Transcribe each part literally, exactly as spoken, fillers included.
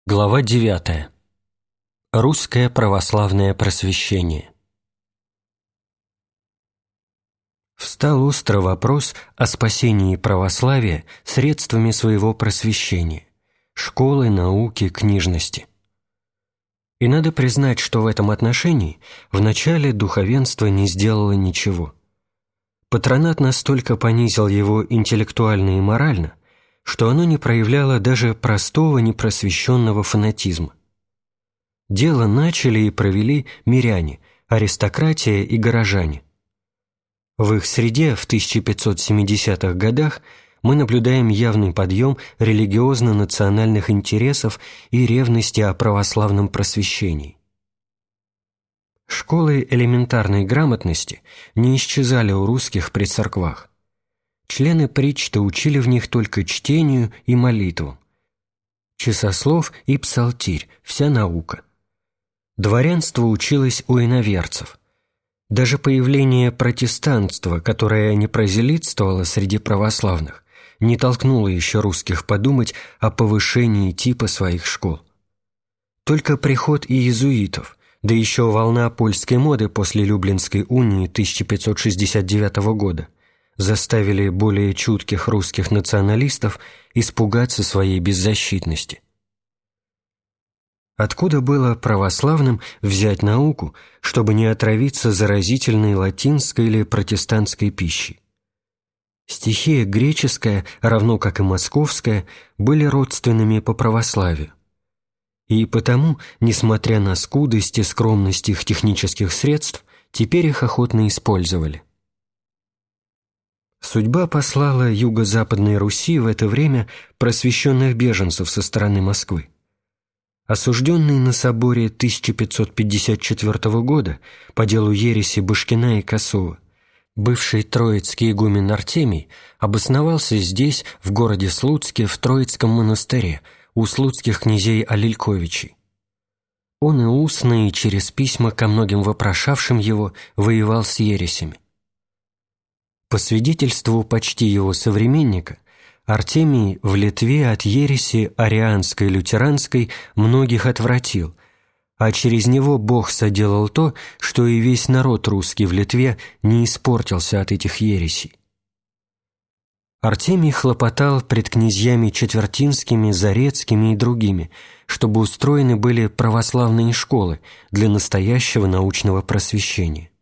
Глава девятая. Русское православное просвещение. Встал остро вопрос о спасении православия средствами своего просвещения, школы, науки, книжности. И надо признать, что в этом отношении вначале духовенство не сделало ничего. Патронат настолько понизил его интеллектуально и морально, что оно не проявляло даже простого непросвещенного фанатизма. Дело начали и провели миряне, аристократия и горожане. В их среде в тысяча пятьсот семидесятых годах мы наблюдаем явный подъем религиозно-национальных интересов и ревности о православном просвещении. Школы элементарной грамотности не исчезали у русских при церквах. Члены причта учили в них только чтению и молитву. Часослов и псалтирь – вся наука. Дворянство училось у иноверцев. Даже появление протестанства, которое не прозелитствовало среди православных, не толкнуло еще русских подумать о повышении типа своих школ. Только приход иезуитов, да еще волна польской моды после Люблинской унии тысяча пятьсот шестьдесят девятого года заставили более чутких русских националистов испугаться своей беззащитности. Откуда было православным взять науку, чтобы не отравиться заразительной латинской или протестантской пищей? Стихия греческая, равно как и московская, были родственными по православию. И потому, несмотря на скудость и скромность их технических средств, теперь их охотно использовали. Судьба послала юго-западной Руси в это время просвещенных беженцев со стороны Москвы. Осужденный на соборе тысяча пятьсот пятьдесят четвёртого года по делу ереси Башкина и Косова, бывший троицкий игумен Артемий обосновался здесь, в городе Слуцке, в Троицком монастыре, у слуцких князей Алильковичей. Он и устно, и через письма ко многим вопрошавшим его воевал с ересями. По свидетельству почти его современника, Артемий в Литве от ереси арианской и лютеранской многих отвратил, а через него Бог соделал то, что и весь народ русский в Литве не испортился от этих ересей. Артемий хлопотал пред князьями четвертинскими, зарецкими и другими, чтобы устроены были православные школы для настоящего научного просвещения.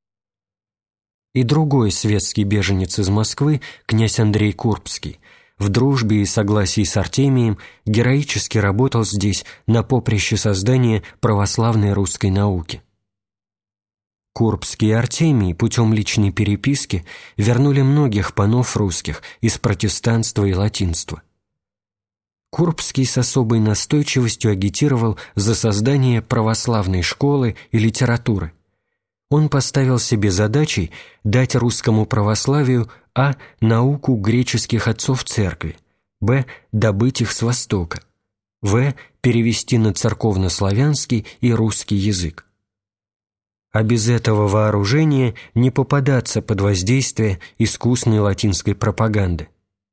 И другой светский беженец из Москвы, князь Андрей Курбский, в дружбе и согласии с Артемием героически работал здесь на поприще создания православной русской науки. Курбский и Артемий путем личной переписки вернули многих панов русских из протестанства и латинства. Курбский с особой настойчивостью агитировал за создание православной школы и литературы. Он поставил себе задачей дать русскому православию а. науку греческих отцов церкви, б. добыть их с Востока, в. перевести на церковнославянский и русский язык. А без этого вооружения не попадаться под воздействие искусной латинской пропаганды.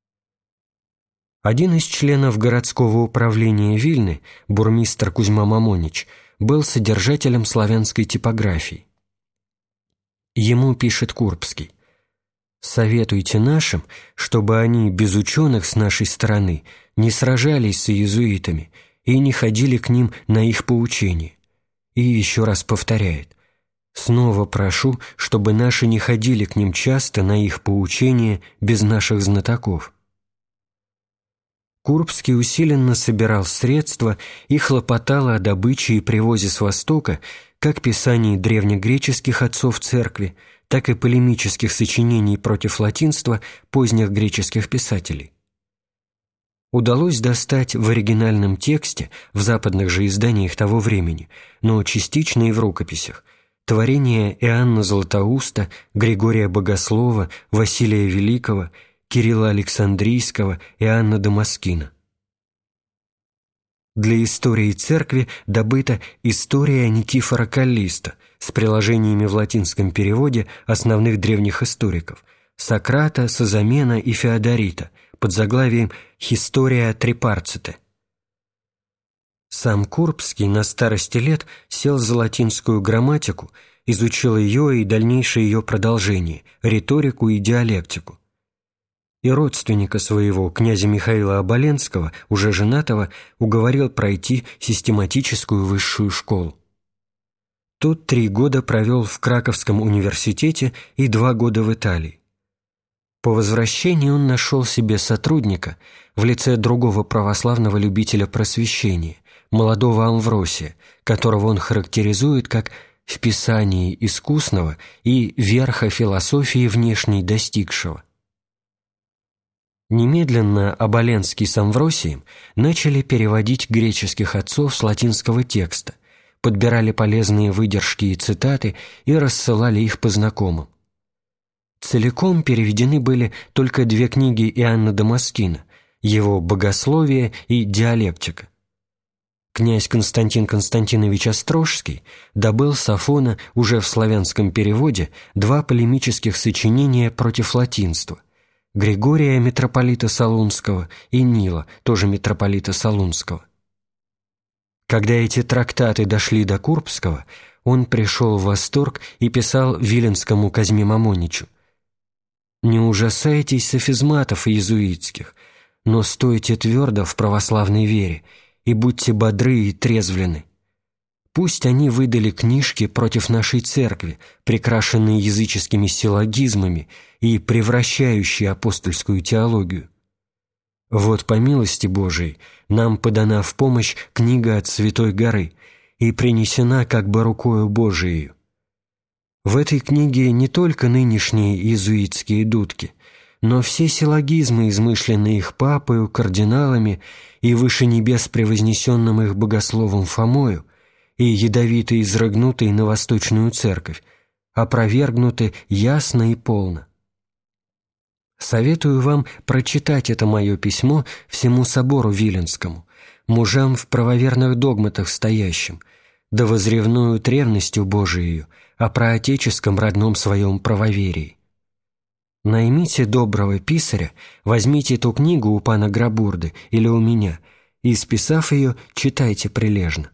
Один из членов городского управления Вильны, бурмистр Кузьма Мамонич, был содержателем славянской типографии. Ему пишет Курбский: «Советуйте нашим, чтобы они без ученых с нашей стороны не сражались с иезуитами и не ходили к ним на их поучение». И еще раз повторяет: «Снова прошу, чтобы наши не ходили к ним часто на их поучение без наших знатоков». Курбский усиленно собирал средства и хлопотал о добыче и привозе с Востока как писаний древнегреческих отцов церкви, так и полемических сочинений против латинства поздних греческих писателей. Удалось достать в оригинальном тексте, в западных же изданиях того времени, но частично и в рукописях, творения Иоанна Златоуста, Григория Богослова, Василия Великого, Кирилла Александрийского, Иоанна Дамаскина. Для истории церкви добыта «История Никифора Каллиста» с приложениями в латинском переводе основных древних историков Сократа, Созамена и Феодорита под заглавием «Historia Tripartite». Сам Курбский на старости лет сел за латинскую грамматику, изучил ее и дальнейшее ее продолжение, риторику и диалектику. И родственника своего, князя Михаила Оболенского, уже женатого, уговорил пройти систематическую высшую школу. Тот три года провел в Краковском университете и два года в Италии. По возвращении он нашел себе сотрудника в лице другого православного любителя просвещения, молодого Амвросия, которого он характеризует как «в писании искусного и верха философии внешней достигшего». Немедленно Оболенский с Амвросием начали переводить греческих отцов с латинского текста, подбирали полезные выдержки и цитаты и рассылали их по знакомым. Целиком переведены были только две книги Иоанна Дамаскина, его «Богословие» и «Диалектика». Князь Константин Константинович Острожский добыл с Афона уже в славянском переводе два полемических сочинения против латинства – Григория, митрополита Солунского, и Нила, тоже митрополита Солунского. Когда эти трактаты дошли до Курбского, он пришел в восторг и писал виленскому Казьме Мамоничу: «Не ужасайтесь софизматов иезуитских, но стойте твердо в православной вере и будьте бодры и трезвлены. Пусть они выдали книжки против нашей церкви, прикрашенные языческими силлогизмами и превращающие апостольскую теологию. Вот по милости Божией нам подана в помощь книга от Святой горы и принесена как бы рукою Божией. В этой книге не только нынешние иезуитские дудки, но все силлогизмы, измышленные их папою, кардиналами и выше небес превознесенным их богословом Фомою, и ядовито изрыгнутые на Восточную Церковь, опровергнуты ясно и полно. Советую вам прочитать это мое письмо всему собору Виленскому, мужам в правоверных догматах стоящим, да возревнуют ревностью Божией о проотеческом родном своем правоверии. Наймите доброго писаря, возьмите эту книгу у пана Грабурды или у меня, и, списав ее, читайте прилежно».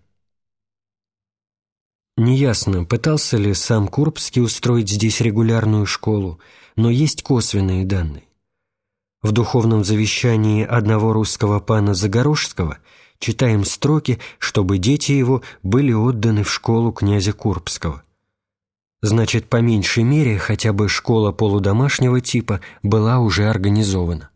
Неясно, пытался ли сам Курбский устроить здесь регулярную школу, но есть косвенные данные. В духовном завещании одного русского пана Загорожского читаем строки, чтобы дети его были отданы в школу князя Курбского. Значит, по меньшей мере, хотя бы школа полудомашнего типа была уже организована.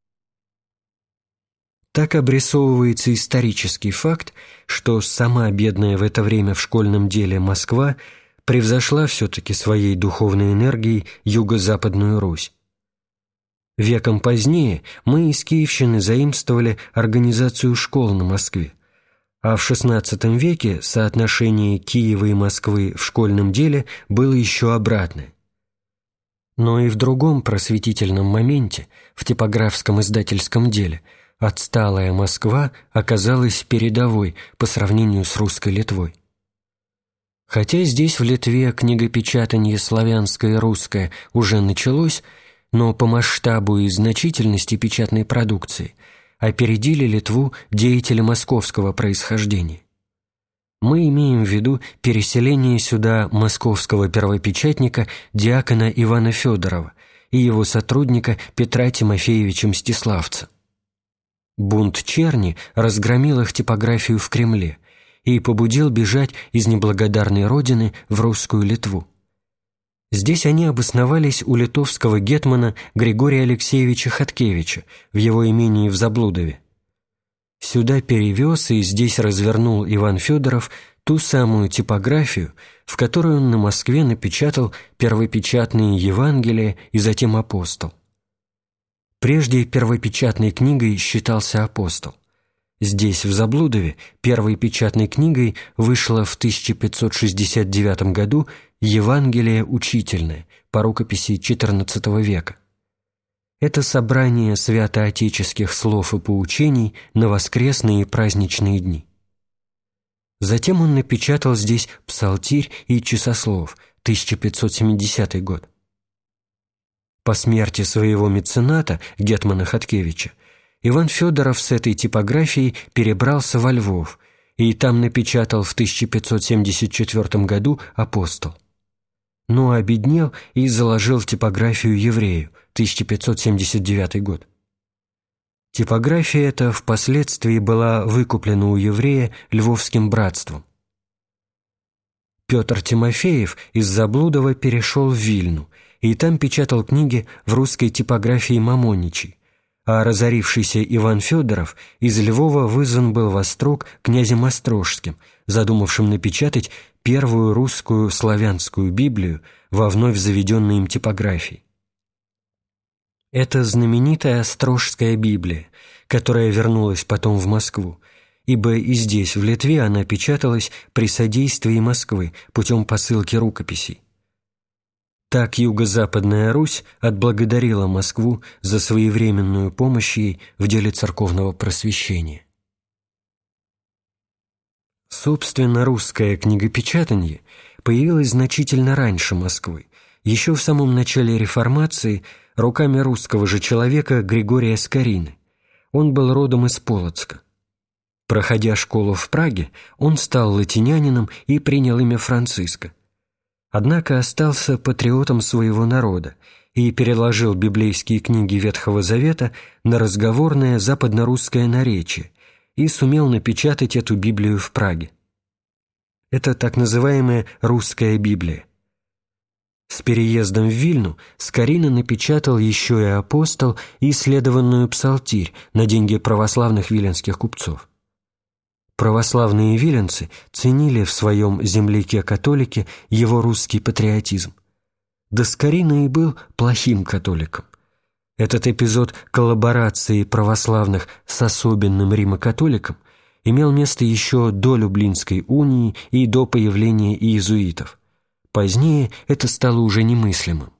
Так обрисовывается исторический факт, что сама бедная в это время в школьном деле Москва превзошла все-таки своей духовной энергией Юго-Западную Русь. Веком позднее мы из Киевщины заимствовали организацию школ на Москве, а в шестнадцатом веке соотношение Киева и Москвы в школьном деле было еще обратное. Но и в другом просветительном моменте, в типографском издательском деле, отсталая Москва оказалась передовой по сравнению с русской Литвой. Хотя здесь, в Литве, книгопечатание славянское и русское уже началось, но по масштабу и значительности печатной продукции опередили Литву деятели московского происхождения. Мы имеем в виду переселение сюда московского первопечатника диакона Ивана Федорова и его сотрудника Петра Тимофеевича Мстиславца. Бунт черни разгромил их типографию в Кремле и побудил бежать из неблагодарной родины в русскую Литву. Здесь они обосновались у литовского гетмана Григория Алексеевича Хаткевича в его имении в Заблудове. Сюда перевез и здесь развернул Иван Федоров ту самую типографию, в которой он на Москве напечатал первопечатные Евангелия и затем «Апостол». Прежде первопечатной книгой считался «Апостол». Здесь, в Заблудове, первой печатной книгой вышла в тысяча пятьсот шестьдесят девятом году «Евангелие учительное» по рукописи четырнадцатого века. Это собрание святоотеческих слов и поучений на воскресные и праздничные дни. Затем он напечатал здесь «Псалтирь» и «Часослов» тысяча пятьсот семидесятый год. По смерти своего мецената, гетмана Хаткевича, Иван Федоров с этой типографией перебрался во Львов и там напечатал в тысяча пятьсот семьдесят четвёртом году «Апостол». Но обеднел и заложил в типографию «Еврею», тысяча пятьсот семьдесят девятый год. Типография эта впоследствии была выкуплена у еврея Львовским братством. Петр Тимофеев из Заблудова перешел в Вильну, и там печатал книги в русской типографии Мамоничей, а разорившийся Иван Федоров из Львова вызван был в Острог князем Острожским, задумавшим напечатать первую русскую славянскую Библию во вновь заведенной им типографии. Это знаменитая Острожская Библия, которая вернулась потом в Москву, ибо и здесь, в Литве, она печаталась при содействии Москвы путем посылки рукописей. Так Юго-Западная Русь отблагодарила Москву за своевременную помощь ей в деле церковного просвещения. Собственно, русское книгопечатание появилось значительно раньше Москвы, еще в самом начале Реформации, руками русского же человека Григория Скорины. Он был родом из Полоцка. Проходя школу в Праге, он стал латинянином и принял имя Франциска. Однако остался патриотом своего народа и переложил библейские книги Ветхого Завета на разговорное западно-русское наречие и сумел напечатать эту Библию в Праге. Это так называемая «Русская Библия». С переездом в Вильну Скорина напечатал еще и «Апостол» и исследованную «Псалтирь» на деньги православных виленских купцов. Православные виленцы ценили в своем земляке-католике его русский патриотизм. Да Скорина и был плохим католиком. Этот эпизод коллаборации православных с особенным римокатоликом имел место еще до Люблинской унии и до появления иезуитов. Позднее это стало уже немыслимым.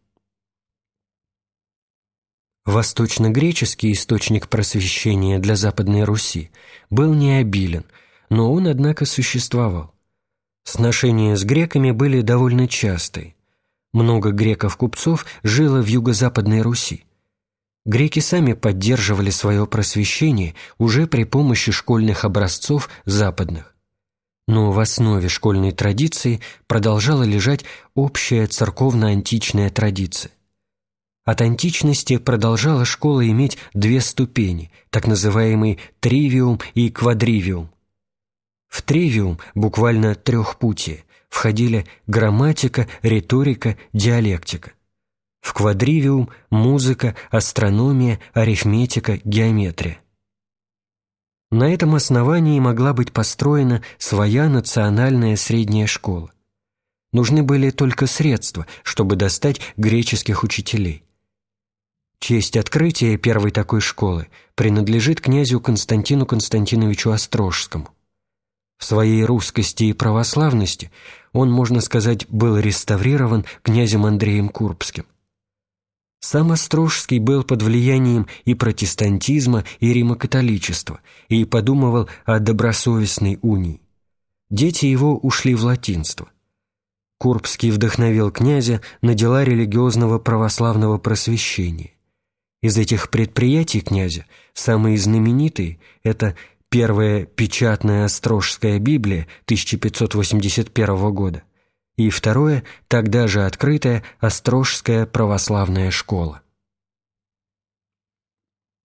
Восточно-греческий источник просвещения для Западной Руси был необилен, но он, однако, существовал. Сношения с греками были довольно частые. Много греков-купцов жило в Юго-Западной Руси. Греки сами поддерживали свое просвещение уже при помощи школьных образцов западных. Но в основе школьной традиции продолжала лежать общая церковно-античная традиция. От античности продолжала школа иметь две ступени, так называемый тривиум и квадривиум. В тривиум, буквально трехпутие, входили грамматика, риторика, диалектика. В квадривиум – музыка, астрономия, арифметика, геометрия. На этом основании могла быть построена своя национальная средняя школа. Нужны были только средства, чтобы достать греческих учителей. Честь открытия первой такой школы принадлежит князю Константину Константиновичу Острожскому. В своей русскости и православности он, можно сказать, был реставрирован князем Андреем Курбским. Сам Острожский был под влиянием и протестантизма, и римокатоличества, и подумывал о добросовестной унии. Дети его ушли в латинство. Курбский вдохновил князя на дела религиозного православного просвещения. Из этих предприятий князя самые знаменитые – это первая печатная Острожская Библия тысяча пятьсот восемьдесят первого года, и второе, тогда же открытая Острожская православная школа.